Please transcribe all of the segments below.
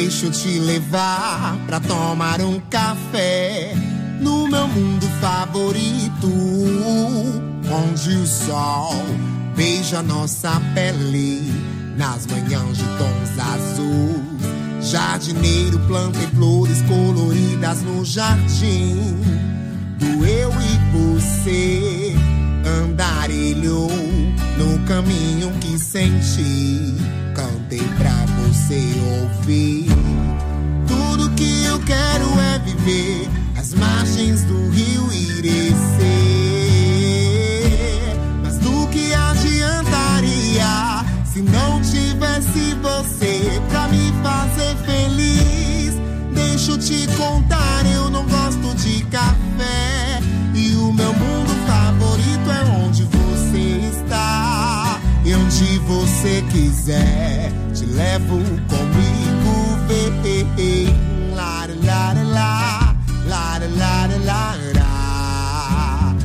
Deixa eu te levar pra tomar um café no meu mundo favorito, onde o sol beija nossa pele nas manhãs de tons azuis. Jardineiro, plantei flores coloridas no jardim do eu e você. Andarilho no caminho que senti, cantei pra você ouvir. Tudo que eu quero é viver às margens do rio Irecê. Mas do que adiantaria se não tivesse você pra me fazer feliz? Deixa eu te contar, eu não gosto de café, e o meu mundo favorito é onde você está. E onde você quiser, te levo comigo, vem. La la la la, la la la la la,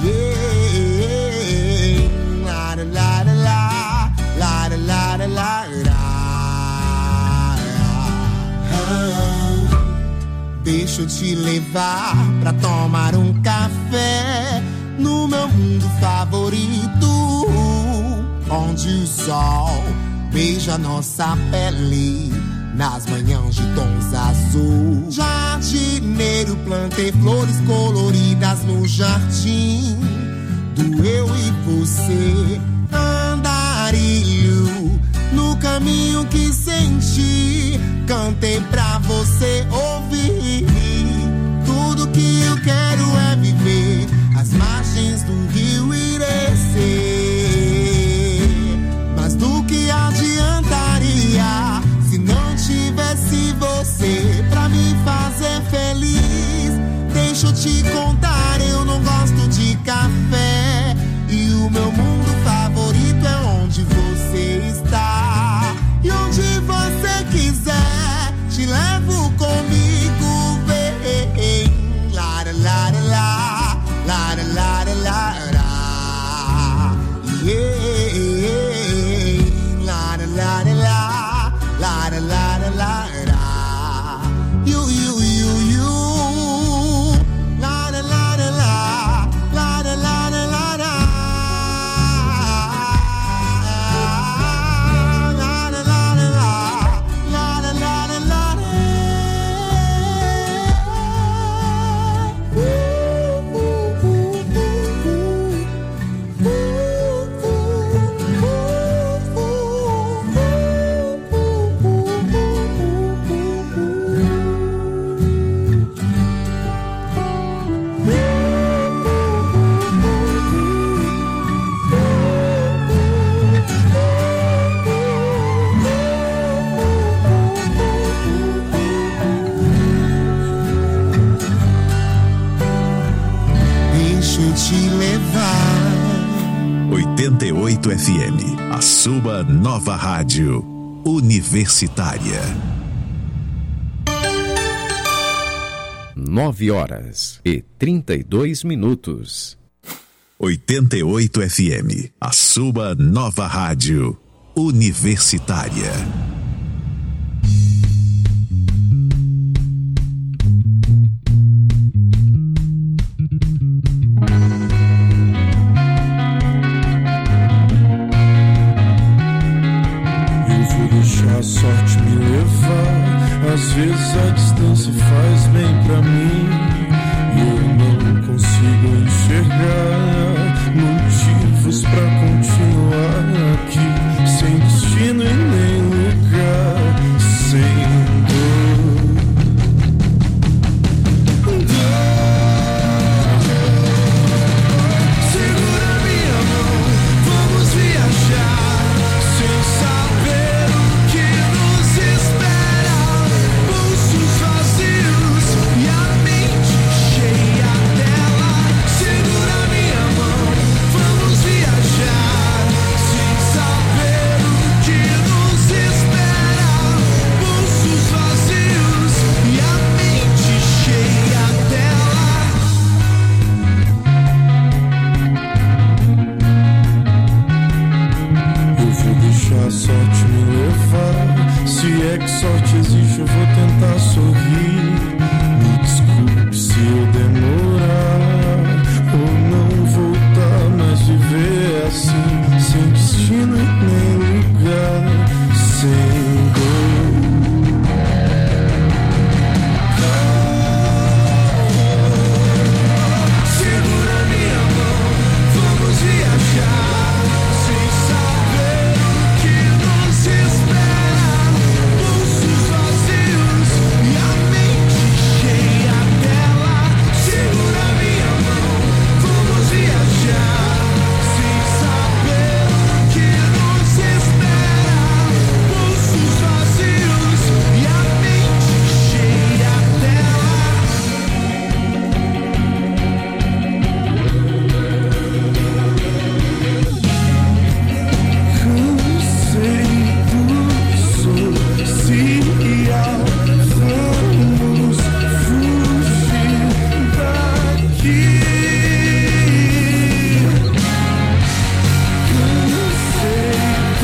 yeah. La la la la, la la la la la. Deixa eu te levar pra tomar um café no meu mundo favorito, onde o sol beija nossa pele nas manhãs de tons azul. Jardineiro, plantei flores coloridas no jardim do eu e você. Andarilho no caminho que senti, cantei pra você ouvir. Tudo que eu quero é viver às margens do rio Irecê. Mas do que adiantaria se não tivesse você pra me fazer feliz? Deixa eu te contar, eu não gosto de café, e o meu mundo favorito é onde você está. E onde você quiser, te levo comigo, vem. La la la la, la la la la la, yeah. La la la la, la la la la la. You. La la la la, la la la la la. La la la la, la la la la la. Deixa eu te levar. 88 FM, a sua nova rádio universitária. 9h32. 88 FM, a sua nova rádio universitária. A sorte me levar, às vezes a distância faz bem pra mim, e eu não consigo enxergar motivos pra continuar aqui, sem destino e nem lugar, sem dor. Segura minha mão, vamos viajar, sem saber sorte me levar, se é que sorte existe, eu vou tentar sorrir. Me desculpe se eu demorar ou não voltar, mas viver assim, sem destino e nem lugar, sem dor. Segura minha mão, vamos viajar, sem saber o que nos espera. Pulsos vazios e a mente cheia dela. Segura minha mão, vamos viajar, sem saber o que nos espera. Pulsos vazios e a mente cheia dela. Conceito social, vamos fugir daqui. Conceito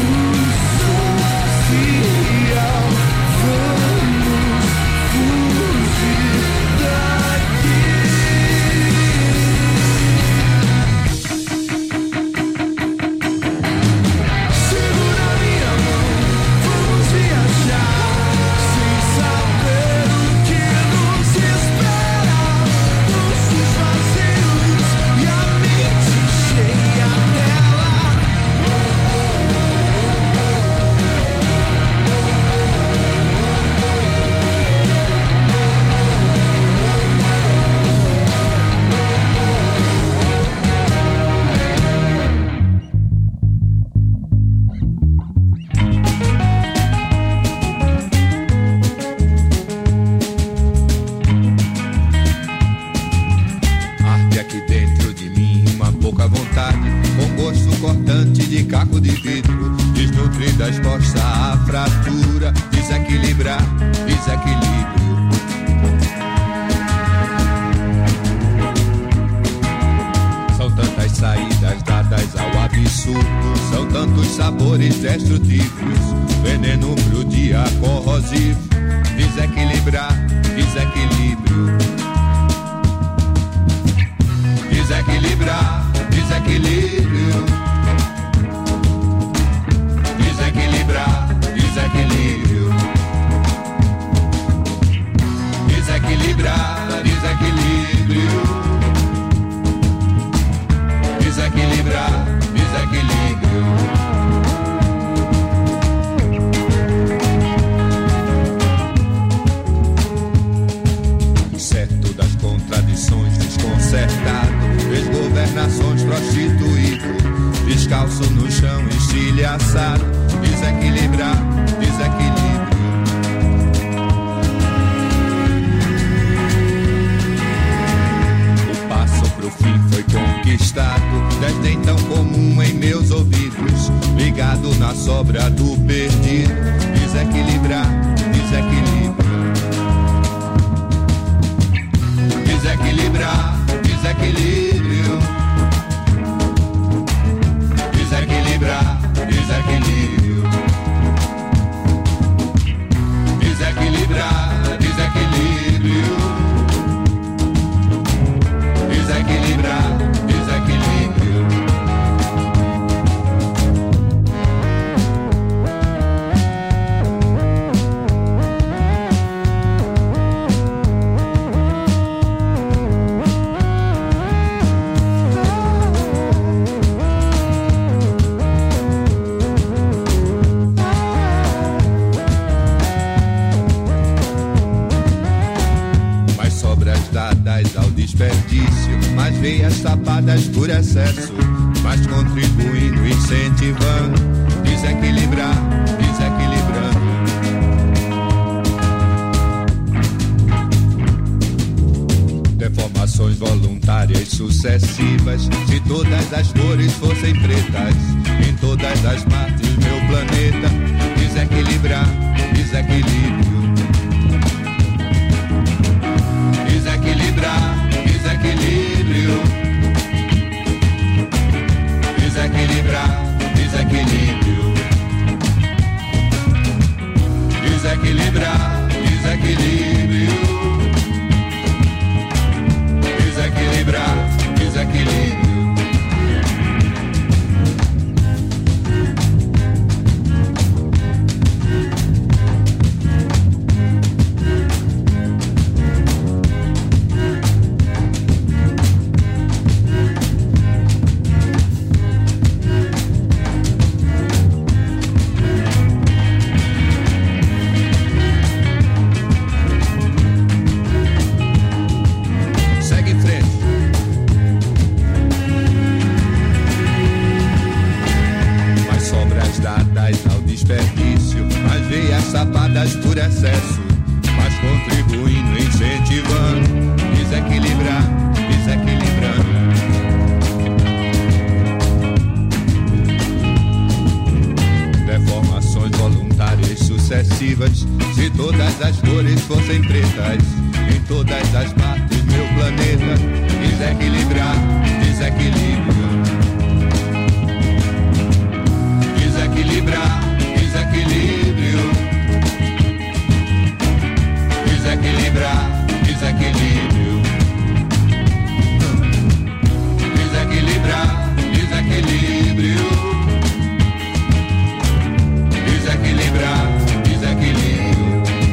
social, vamos fugir daqui. Segura minha mão, vamos viajar, sem saber o que nos espera. Pulsos vazios e a mente cheia dela. Arde aqui dentro de mim uma pouca vontade, com gosto cortante de caco de vidro, desnutrida exposta à fratura, desequilibrar, desequilíbrio. São tantas saídas dadas ao absurdo, são tantos sabores destrutivos, veneno pro dia corrosivo, desequilibrar, desequilíbrio. Desequilibrar, desequilíbrio. Desequilibrar, desequilíbrio. Desequilibrar, desequilíbrio. Desequilibrar, desequilíbrio. Certo das contradições, desconcertado, desgovernações, prostituído, descalço no chão, estilhaçado, desequilibrar, desequilíbrio. O passo pro fim foi conquistado, desdém tão comum em meus ouvidos, ligado na sobra do perdido, desequilibrar, desequilíbrio. Desequilibrar, desequilíbrio. Desequilibrar, desequilíbrio. Desequilibrar, desequilíbrio. Desequilibrar, desequilíbrio. Dadas ao desperdício, mais veias tapadas por excesso, mas contribuindo, incentivando, desequilibrar, desequilibrando. Deformações voluntárias sucessivas, se todas as cores fossem pretas, em todas as partes do meu planeta, desequilibrar, desequilíbrio. Desequilibrar, desequilíbrio. Desequilibrar, desequilíbrio. Desequilibrar, desequilíbrio. desequilíbrio. Desequilibrar, desequilíbrio. Sapadas por excesso, mas contribuindo, incentivando, desequilibrar, desequilibrando. Deformações voluntárias sucessivas, se todas as cores fossem pretas, em todas as partes do meu planeta, desequilibrar, desequilíbrio. Desequilibrar, desequilíbrio. Desequilibrar, desequilíbrio. Desequilibrar, desequilíbrio. Desequilibrar, desequilíbrio.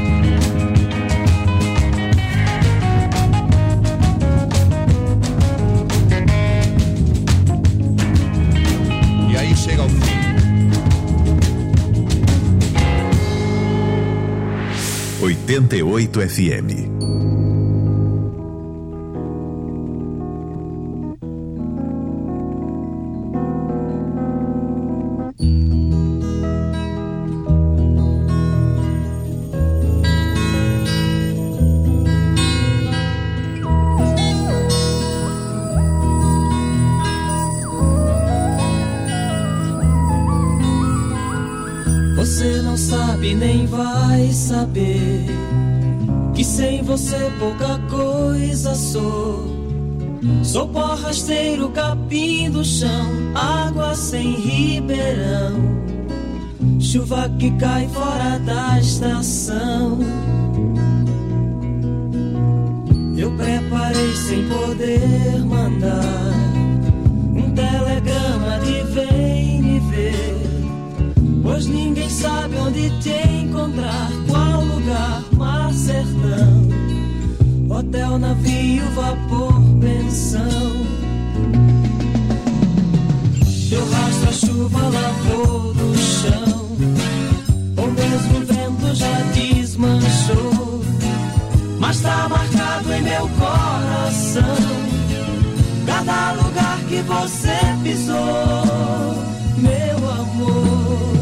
E aí chega ao fim. 88 FM. Você não sabe nem vai saber que sem você pouca coisa sou. Sou pó rasteiro, capim do chão, água sem ribeirão, chuva que cai fora da estação. Eu preparei sem poder mandar um telegrama de vem me ver, pois ninguém sabe onde te encontrar, qual lugar, mar, sertão, hotel, navio, vapor, pensão. Teu rastro, a chuva lavou do chão, ou mesmo o vento já desmanchou, mas tá marcado em meu coração cada lugar que você pisou, meu amor.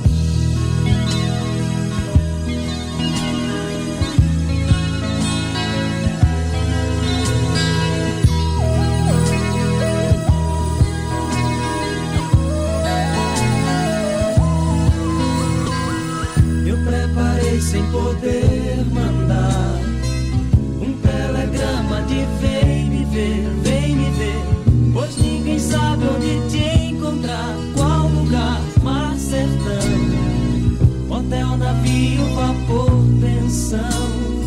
Sem poder mandar um telegrama de vem me ver, pois ninguém sabe onde te encontrar, qual lugar, mar, sertão, hotel, navio, vapor, pensão.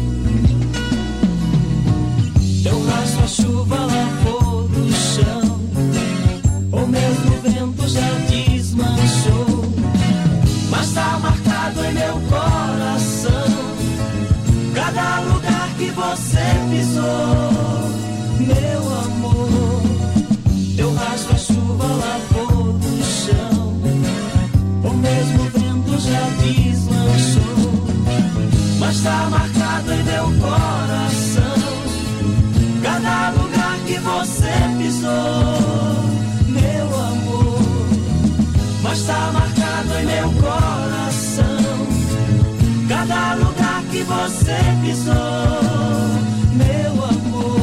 Teu rastro, a chuva lavou do chão, ou mesmo o vento já desmanchou, mas tá marcado em meu coração cada lugar que você pisou, meu amor. Teu rastro, a chuva lavou do chão, ou mesmo o vento já desmanchou, mas tá marcado em meu coração cada lugar que você pisou, meu amor. Mas tá marcado em meu coração cada lugar que você pisou, meu amor.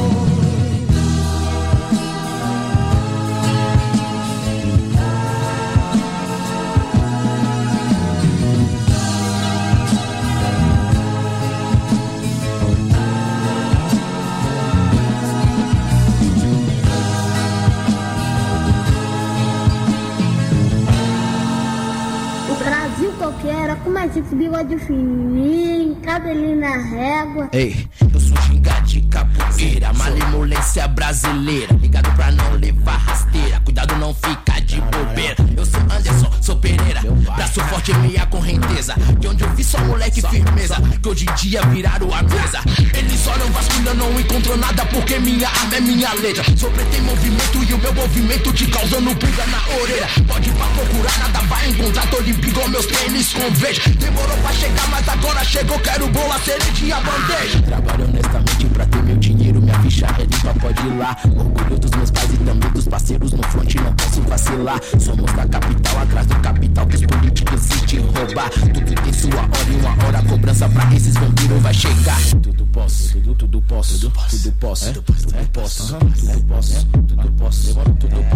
Brasil coqueira, com mais esse bigode fininho, cabelinho na régua. Ei, eu sou ginga de capoeira, malemolência brasileira, ligado pra não levar rasteira, cuidado não fica de bobeira. Eu sou Anderson, sou Pereira, braço forte e minha correnteza, de onde eu vi só moleque firmeza, que hoje em dia viraram a mesa. Eles olham vasculhando, não encontram nada, porque minha arma é minha letra. Sou preto em movimento e o meu movimento te causando pulga na orelha. Pode ir pra procurar, nada vai encontrar, tô limpo igual meus tênis com verde. Demorou pra chegar, mas agora chegou, quero bola, cerejinha, bandeja. Trabalho honestamente pra ter meu dinheiro, minha ficha é limpa, pode ir lá. Orgulho dos meus pais e também dos parceiros no front, não posso vacilar. Somos da capital, atrás do capital que os políticos insistem em roubar. Tudo tem sua hora e uma hora a cobrança pra esses vampiros vai chegar. Tudo posso, tudo posso, tudo posso, tudo posso, tudo posso, tudo posso, tudo posso, tudo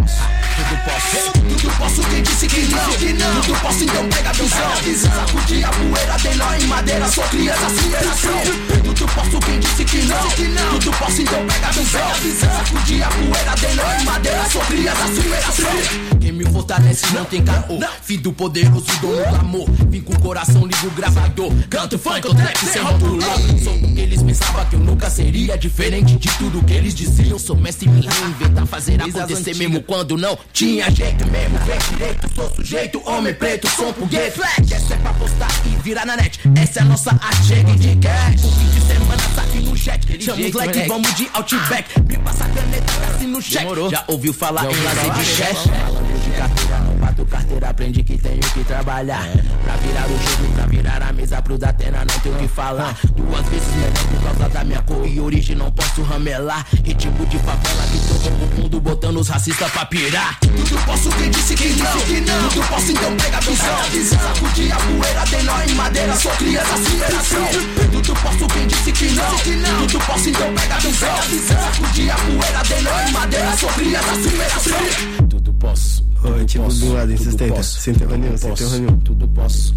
posso, tudo posso, quem disse que não, tudo posso, então pega a visão, sacudir a poeira, tem nó em madeira, sou criança, superação. Tudo posso, quem disse que não, tudo posso, então pega a visão, sacudir a poeira, tem nó em madeira, sou criança, superação. Quem me fortalece não tem caô, filho do poderoso, dono do amor, vim com o coração, ligo o gravador, canto funk, eu trap, sem rótulo. Sou o que eles pensavam que eu nunca seria, diferente de tudo que eles diziam. Sou mestre em reinventar, fazer acontecer mesmo quando não tinha jeito mesmo. Vem direito, sou sujeito, homem preto, som foguete. Essa é pra postar e virar na net, essa é a nossa arte, chega de cash. O fim de semana saque no chat, chama os like, vamos de Outback. Me passa a caneta, assina no cheque. Já ouviu falar em lazer de chefe? De carteira, não bato carteira, aprende que tenho que trabalhar. Pra virar o jogo, pra virar a mesa pro Datena, não tenho o que falar. Duas vezes melhor por causa da minha cor e origem, não posso ramelar. Ritmo de favela que todo mundo botando os racistas pra pirar. Tudo posso, quem disse que não, tudo posso, então pega a visão, sacudir a poeira, tem nó em madeira, sou criança, superação. Tudo posso, quem disse que não, tudo posso, então pega a visão, sacudir a poeira, tem nó em madeira, sou criança, superação. Tudo posso. Oi, tipo do lado, insistente. Sem terror nenhum. Tudo posso,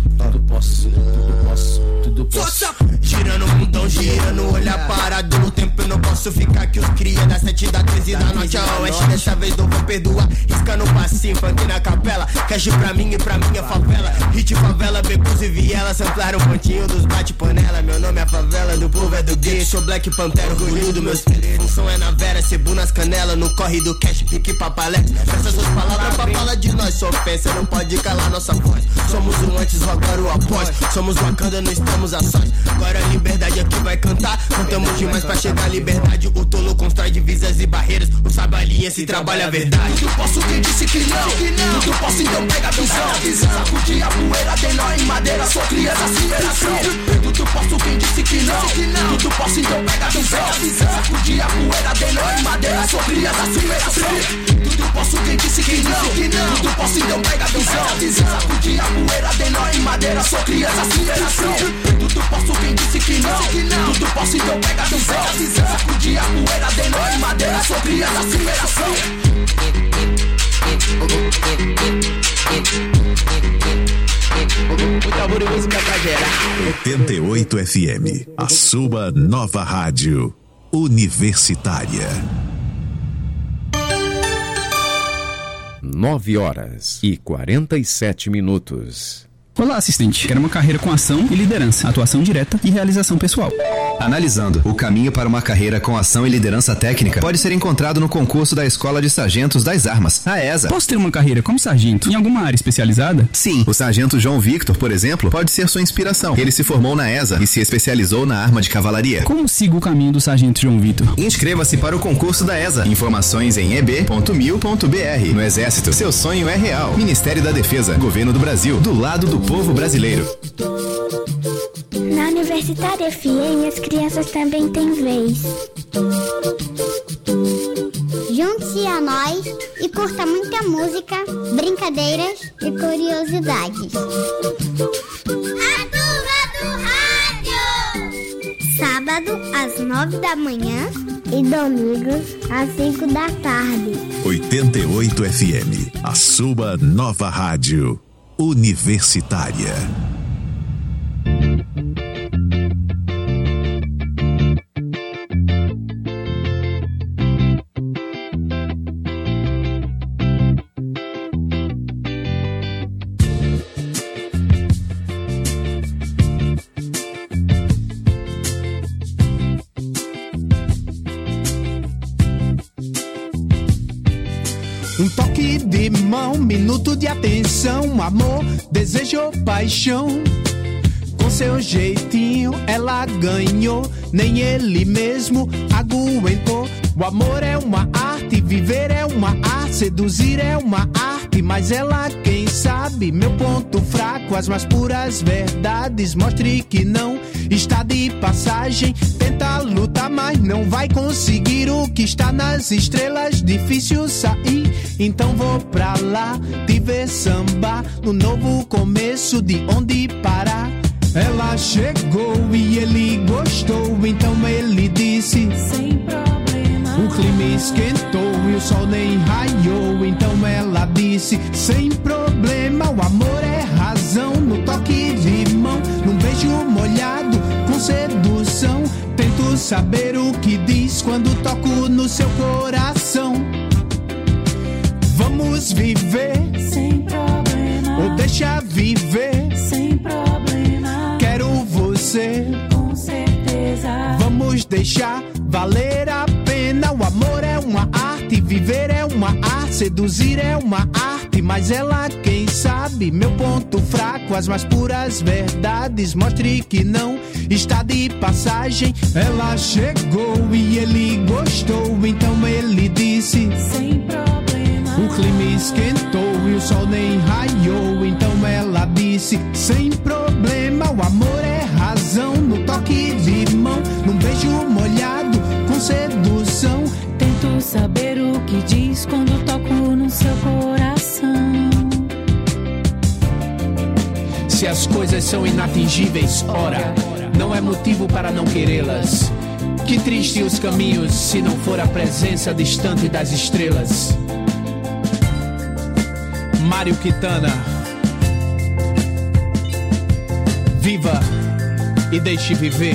tudo posso. Girando o mundão, girando, olhar parado no tempo. Eu não posso ficar que os cria das 7 da 13 da noite a oeste. Dessa vez não vou perdoar, riscando o passinho, funk na capela. Cash pra mim e pra minha favela. Hit favela, becos e viela. Samplar um pontinho dos bate-panela. Meu nome é favela, do povo é do gay. Sou Black Pantera, orgulho dos meus filhos. Função é na vera, cebu nas canelas. No corre do cash, pique papalete. Essas suas palavras pra fala de nós, só ofensa, não pode calar nossa voz. Somos o antes, agora o após. Somos Wakanda, não estamos a sós. Agora a liberdade aqui vai cantar. Cantamos demais pra chegar à liberdade. O tolo constrói divisas e barreiras. O sábio alinha se trabalha a verdade. Tudo posso, quem disse que não, tudo posso, então pega a visão, sacudir a poeira, tem nó em madeira, sou criança, superação. Tudo posso, quem disse que não, tudo posso, então pega a visão, sacudir a poeira, tem nó em madeira, sou criança, superação. Tudo posso, quem disse que não, tudo posso, então pega a visão, sacudir a poeira, tem nó em madeira, sou criança, superação. Tudo posso, quem disse que não, tudo posso, então pega a visão, sacudir a poeira, tem nó em madeira, sou criança, superação. Muito amor e música pra gerar. 88 FM, a sua nova rádio universitária. 9h47. Olá, assistente. Quero uma carreira com ação e liderança, atuação direta e realização pessoal. Analisando, o caminho para uma carreira com ação e liderança técnica pode ser encontrado no concurso da Escola de Sargentos das Armas, a ESA. Posso ter uma carreira como sargento em alguma área especializada? Sim, o sargento João Victor, por exemplo, pode ser sua inspiração. Ele se formou na ESA e se especializou na arma de cavalaria. Como sigo o caminho do sargento João Victor? Inscreva-se para o concurso da ESA. Informações em eb.mil.br. No Exército, seu sonho é real. Ministério da Defesa, Governo do Brasil, do lado do povo brasileiro. Na Universitária FM, as crianças também têm vez. Junte-se a nós e curta muita música, brincadeiras e curiosidades. A turma do rádio! Sábado, às 9 da manhã e domingos, às 5 da tarde. 88 FM, a sua nova rádio universitária. minuto de atenção, amor, desejo, paixão. Com seu jeitinho ela ganhou, nem ele mesmo aguentou. O amor é uma arte, viver é uma arte, seduzir é uma arte, mas ela quem sabe, meu ponto fraco, as mais puras verdades. Mostre que não está de passagem, tenta lutar, mas não vai conseguir o que está nas estrelas, difícil sair, então vou pra lá, te ver sambar, no novo começo de onde parar. Ela chegou e ele gostou, então ele disse: sem problema. O clima esquentou e o sol nem raiou, então ela disse: sem problema. O amor é razão, no toque de mão, num beijo molhado, com sedução. Tento saber o que diz quando toco no seu coração. Vamos viver sem problema, ou deixa viver sem problema. Quero você, com certeza. Vamos deixar valer a pena. O amor é uma arte, viver é uma arte, seduzir é uma arte, mas ela quem sabe, meu ponto fraco, as mais puras verdades. Mostre que não está de passagem. Ela chegou e ele gostou, então ele disse: sem problema. O clima esquentou e o sol nem raiou, então ela disse: sem problema. O amor é razão, no toque de mão, num beijo molhado, com sedução. Tento saber o que diz quando toco no seu coração. Se as coisas são inatingíveis, ora, não é motivo para não querê-las. Que triste os caminhos se não for a presença distante das estrelas. Mário Quintana. Viva e deixe viver.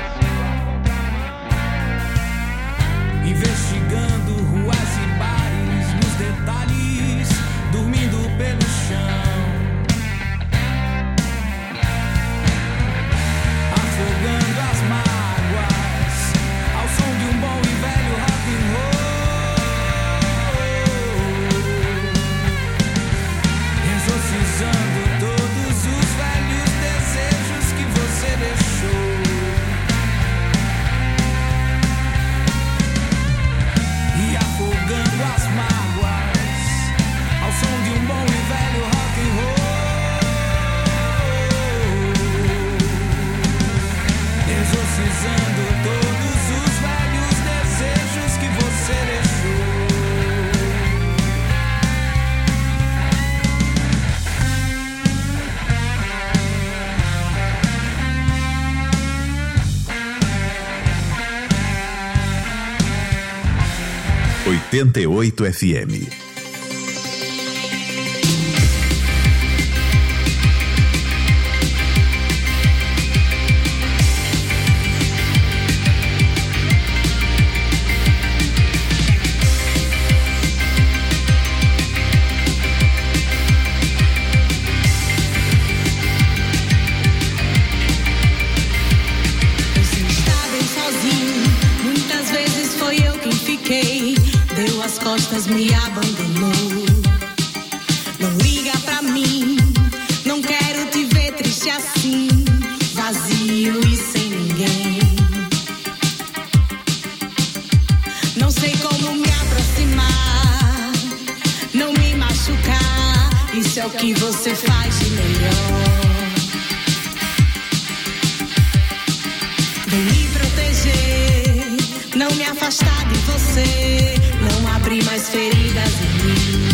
Investigando ruas e bares, 88 FM. Me abandonou. Não liga pra mim, não quero te ver triste assim, vazio e sem ninguém. Não sei como me aproximar, não me machucar. Isso é o que você faz de melhor. Vem me proteger, não me afastar de você, não abrir mais feridas em mim.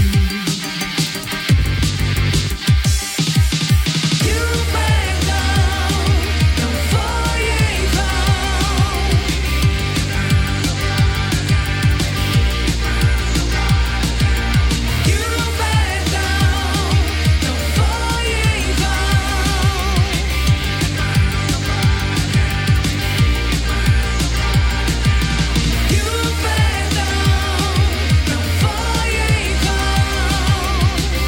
E o perdão não foi em vão. E o perdão não foi em vão. E o perdão não foi em vão.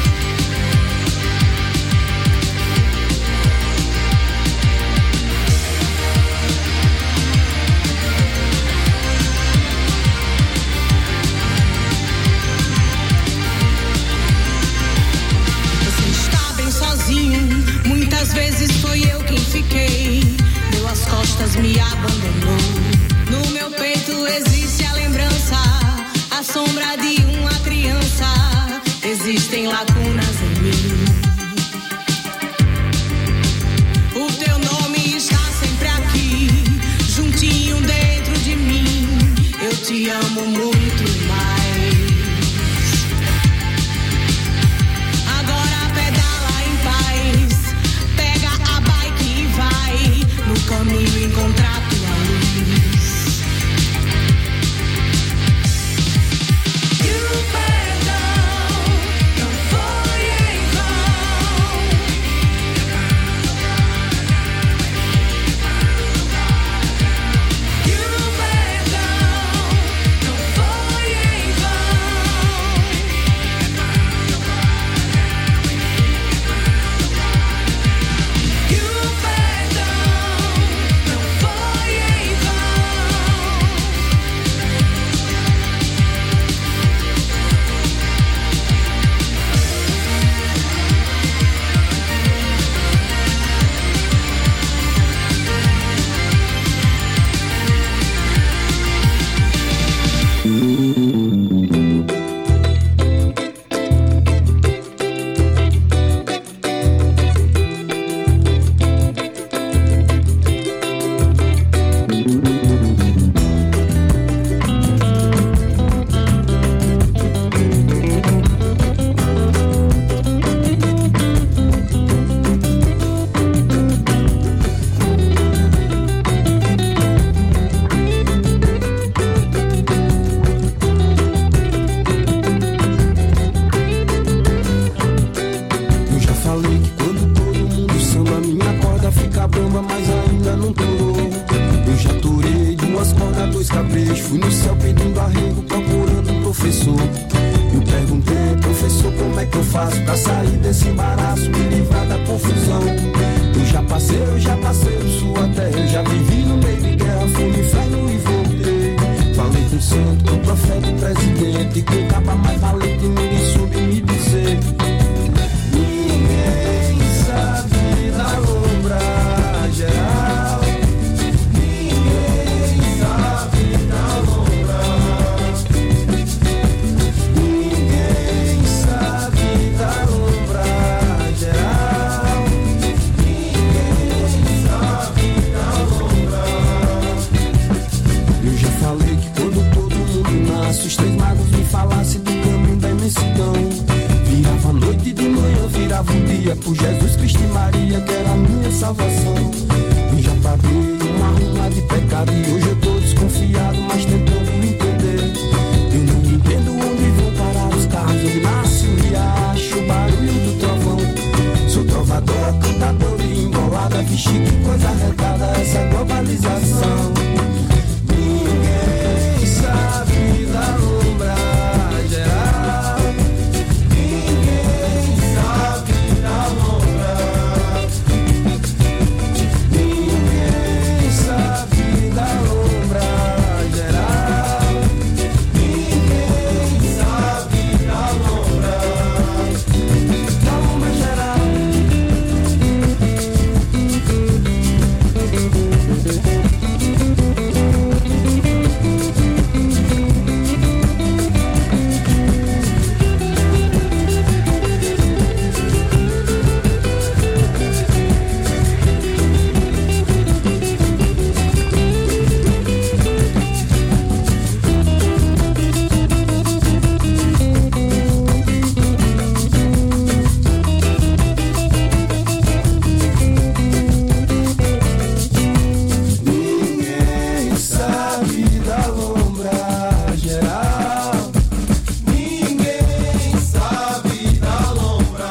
Você está bem sozinho, muitas vezes foi eu quem fiquei. Deu as costas, me abandonou. No meu peito existe a lembrança, a sombra de uma criança. Existem lacunas em mim. O teu nome está sempre aqui, juntinho dentro de mim. Eu te amo muito mais. Agora pedala em paz, pega a bike e vai no caminho encontrar tua luz. E o perdão não foi em vão. E o perdão não foi em vão. E o perdão não foi em vão. Eu já falei que quando todo mundo samba, minha corda fica bamba, mas ainda não torou. Eu já torei de umas cordas, 2 caprichos. Fui no céu pedindo arrego, procurando um professor. Eu perguntei, professor, como é que eu faço pra sair desse embaraço, me livrar da confusão? Eu já passei por sua terra, eu já vivi no meio de guerra, fui no inferno e voltei. Falei com o santo, com o profeta e presidente, com o capa mais valente, ninguém soube me dizer. Ninguém sabe da lombra geral. Ninguém sabe da lombra. Ninguém sabe da lombra geral. Ninguém sabe da lombra. Eu já falei que quando todo mundo nasce, os 3 magos me falassem do caminho da imensidão. Virava a noite de manhã, virava o dia, por Jesus Cristo e Maria, que era a minha salvação. Eu já paguei uma ruma de pecado e hoje eu tô desconfiado, mas tentando entender. Eu não entendo Ixi, que coisa arretada essa globalização. Ninguém sabe da lombra geral. Ninguém sabe da lombra. Ninguém sabe da lombra geral. Ninguém sabe da lombra. Da lombra geral. Ninguém sabe da lombra geral. Ninguém sabe da lombra.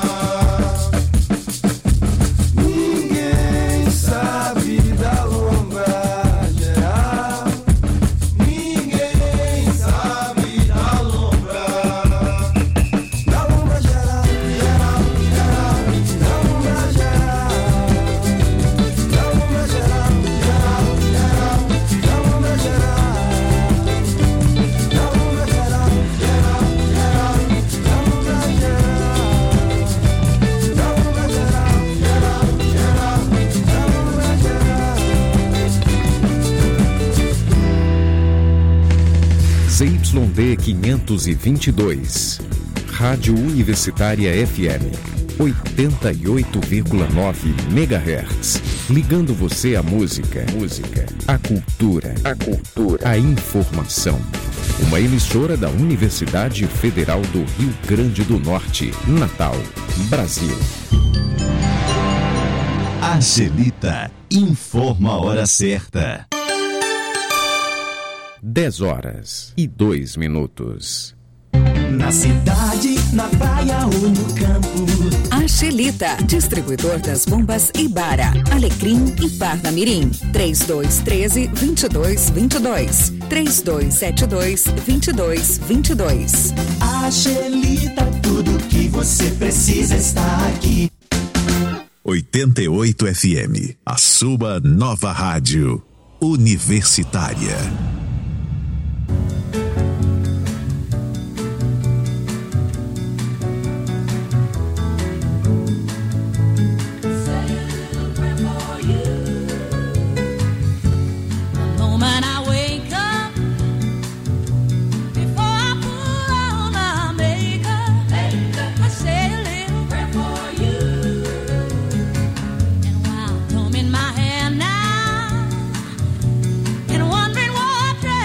Ninguém sabe da lombra geral. Ninguém sabe da lombra. Da lombra geral, geral, geral. Da lombra geral. Da lombra geral, geral, geral. Da lombra geral. Da lombra geral, geral, geral. Da lombra geral. Da lombra geral, geral, geral. Da lombra geral. ZYD 522, Rádio Universitária FM, 88,9 MHz. Ligando você à música, à cultura, à informação. Uma emissora da Universidade Federal do Rio Grande do Norte, Natal, Brasil. Angelita informa a hora certa. 10h02. Na cidade, na praia ou no campo. Angelita, distribuidor das bombas Ibara, Alecrim e Parnamirim. 3213-2222. 3272-2222. Angelita, tudo que você precisa está aqui. 88 FM, a sua nova rádio universitária. In my hand now, and wondering what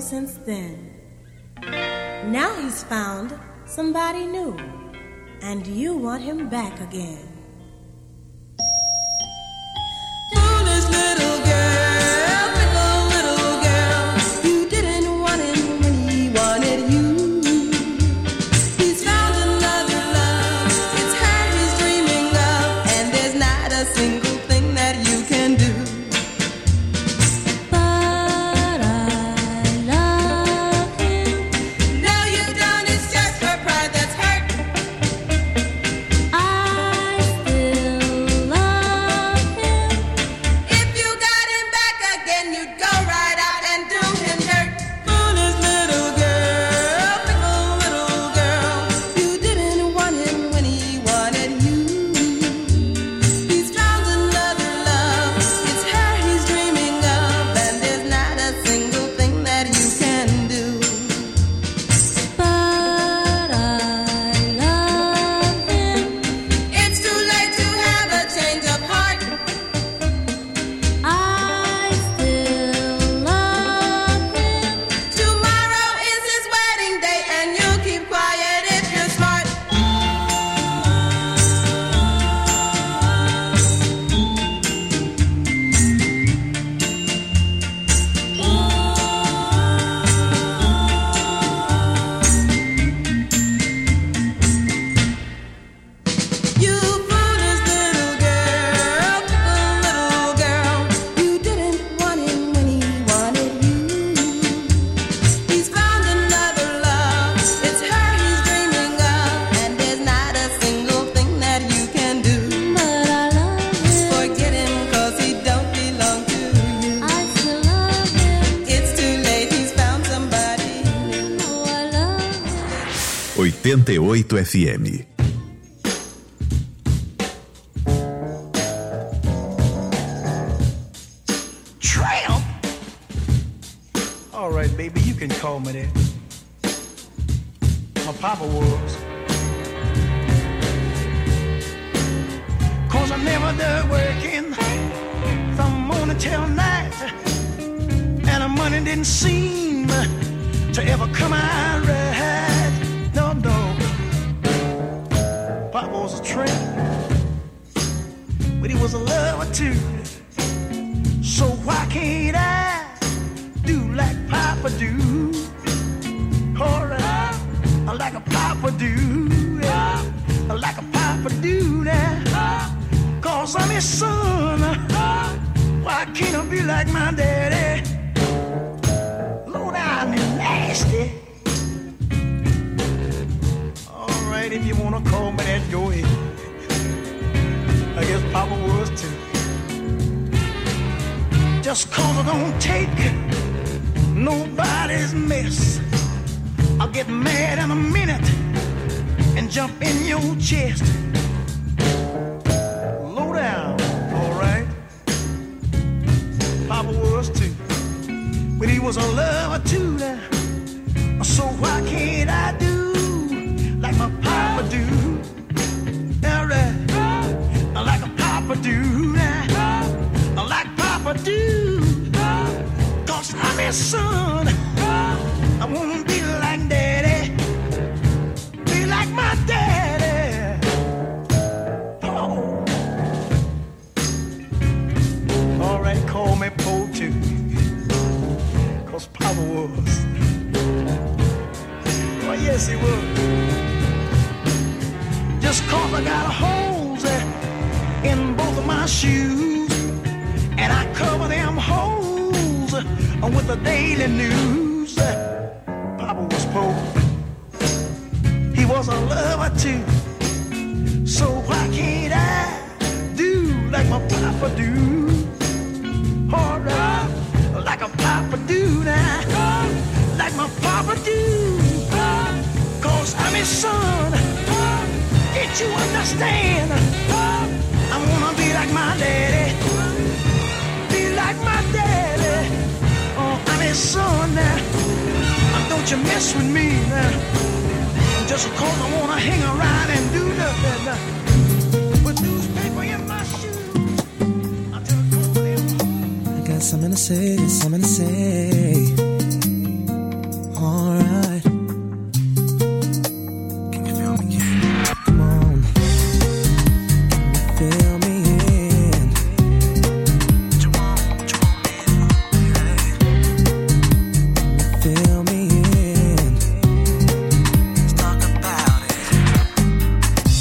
since then. Now he's found somebody new, and you want him back again. Foolish little girl, fickle little girl, you didn't want him when he wanted you. He's found another love, it's her he's dreaming of, and there's not a single thing that you can do. But I love him. Now you've done it's just for pride that's hurt. I still love him. If you got him back again, you'd go right out and do him dirt. Foolish little girl, fickle little girl, you didn't want him when he wanted you. He's found another love, it's her he's dreaming of, and there's not a single thing that you can do. But I love him. It's too late to have a change of heart. I still love him. Tomorrow is his wedding day, and you'll keep quiet if you're smart. You foolish little girl, fickle little girl, you didn't want him when he wanted you. He's found another love, it's her he's dreaming of, and there's not a single thing that you can do. But I love him. Forget him 'cause he don't belong to you. I still love him. It's too late, he's found somebody new. Oh, I love him. 88 FM. Tramp? All right, baby, you can call me that. My papa was. 'Cause I never done working from morning till night, and the money didn't seem to ever come out right. No, no. Papa was a tramp, but he was a lover too. So why can't I do like Papa do? Alright, like a Papa do, yeah. Like a Papa do now. 'Cause I'm his son. Why can't I be like my daddy? Low down and nasty. Alright, if you wanna call me that, go ahead. I guess Papa was too. Just 'cause I don't take nobody's mess, I'll get mad in a minute and jump in your chest. Low down, alright. Papa was too, but he was a lover too now. So why can't I do like my Papa do? Alright, like a Papa do now. Like Papa do, 'cause I'm his son. I wanna be like Daddy, be like my daddy. Oh. All right, call me Po too, 'cause Papa was. Oh yes, he was. Just 'cause I got holes in both of my shoes, and I cover them holes with the daily news. Papa was poor, he was a lover too. So why can't I do like my Papa do? Alright, like a Papa do now. Like my Papa do. 'Cause I'm his son. Can't you understand? I wanna be like my daddy, be like my daddy. Oh, I'm his son now. Don't you mess with me now. Just 'cause I wanna hang around and do nothing. With newspaper in my shoe. I got something to say, something to say.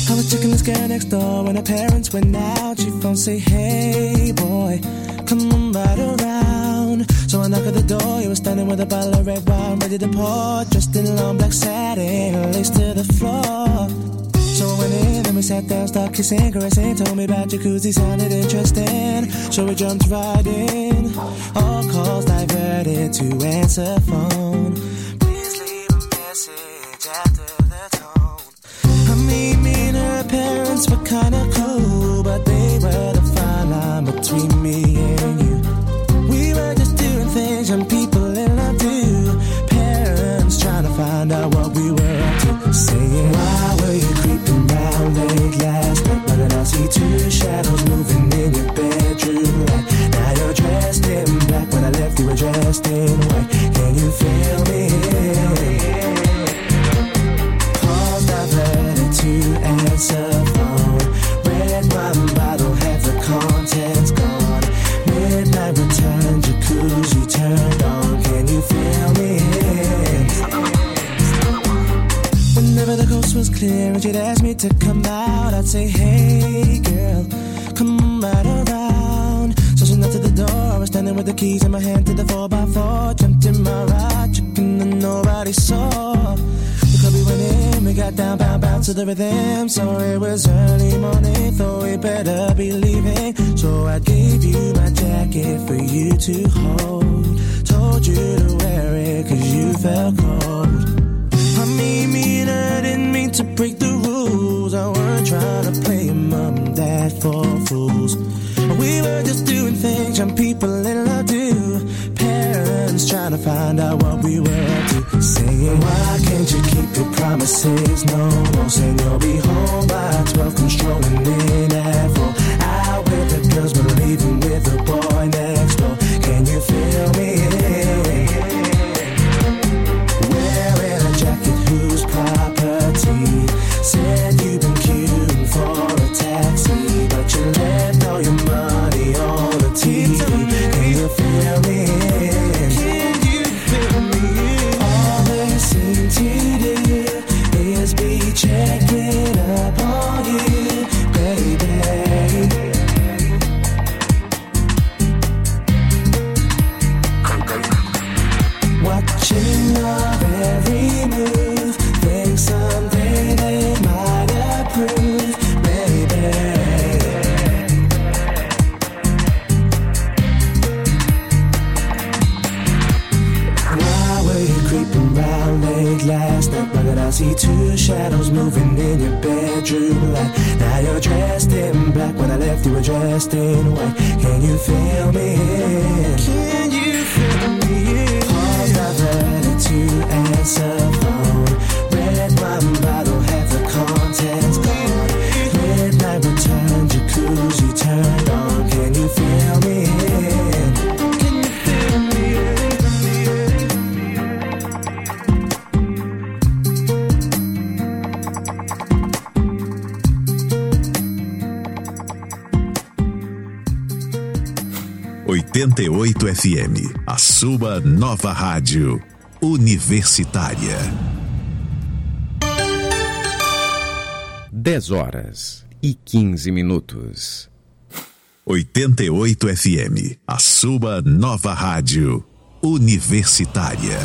I was checking this girl next door when her parents went out. She phoned, say, hey boy, come on right around. So I knocked at the door, you were standing with a bottle of red wine ready to pour, dressed in long black satin, laced to the floor. So I went in and we sat down, started kissing, caressing, told me about jacuzzi, sounded interesting. So we jumped right in, all calls diverted to answer phone. Please leave a message after the tone. I mean, me and her parents were kinda cool, but they were the fine line between me and you. We were just doing things young people in love do. Parents trying to find out what we were up to. Saying, why were you creeping round late last night? Why did I see two shadows moving in your bedroom light? Now you're dressed in black, when I left you were dressed in white. Can you feel me? Calls diverted to answer phone. Red wine bottle, half the contents gone. Midnight return, jacuzzi turned on. Can you feel me? Whenever the coast was clear and she'd ask me to come out, I'd say, hey girl, come right around. So she knocked at the door, I was standing with the keys in my hand to the 4x4. Jumped in my ride, chicken and nobody saw. The club we went in, we got down, bounce to the rhythm. So it was early morning, thought we better be leaving. So I gave you my jacket for you to hold. Told you to wear it cause you felt cold. I mean, me and her didn't mean to break the rules. I weren't trying to play mom and dad for fools. We were just doing things young people in love do. Parents trying to find out what we were up to. Saying, why can't you keep your promises? No more saying you'll be home by 12, come strolling in at 4. Out with the girls but leaving with the boy next door. Can you feel me? Wearing a jacket whose property. Said you've been queuing for a taxi, but you left all your money on the TV. Can you feel me? Can you feel me? All they seem to do is be checking up on you, baby. Watching your every move, think someday they might approve, baby. Why were you creeping round late last night? Why did I see two shadows moving in your bedroom light? Now you're dressed in black, when I left you were dressed in white. Can you feel me? Can you feel me? Calls diverted to answer phone. Red wine bottle, half the contents gone. Midnight return, jacuzzi turned on. Can you feel me? Can you feel me? 88 FM, a sua nova rádio universitária. 10h15. 88 FM, a sua nova rádio universitária.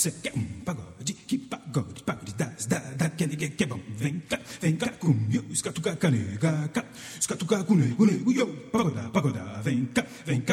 Você quer pagode, que pagode, pagode das, da, que é bom. Vem cá comigo, escatuca canega, escatuca com nego, yo, pagoda, vem cá.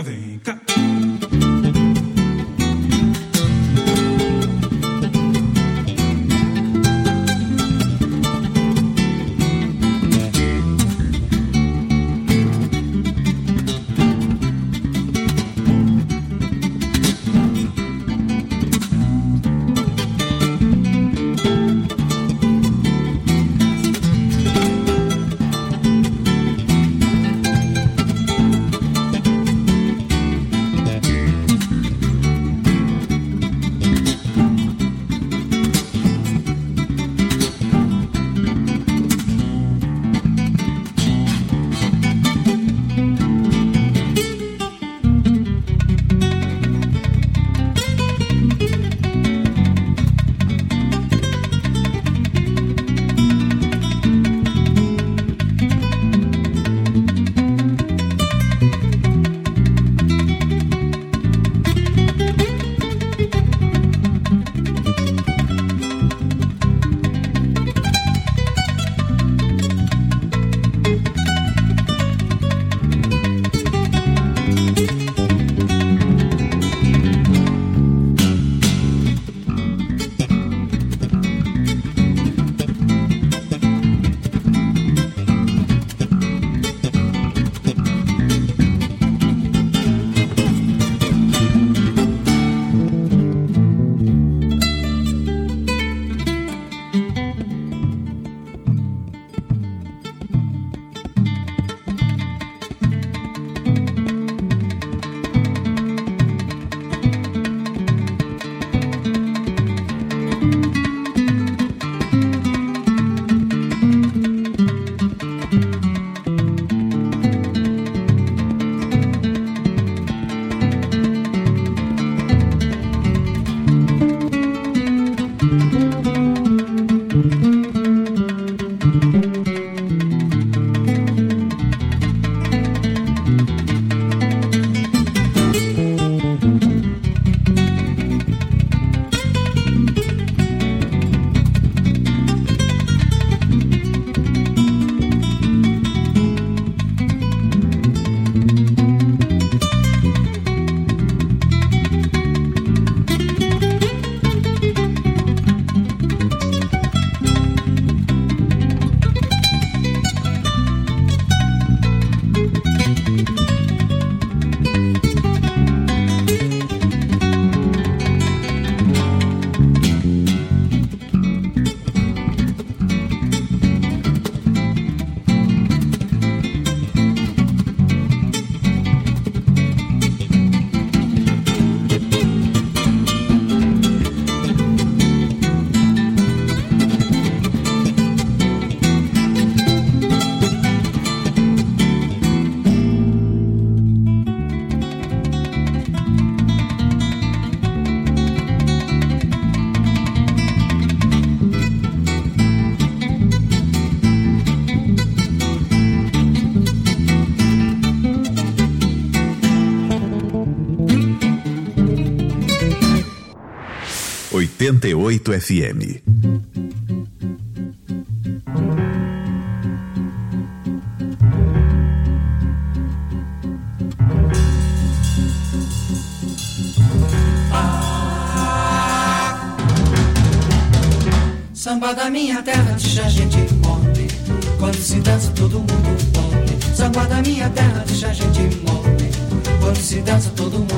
.88 FM. Samba da minha terra deixa a gente mole. Quando se dança todo mundo mole. Samba da minha terra deixa a gente mole. Quando se dança todo mundo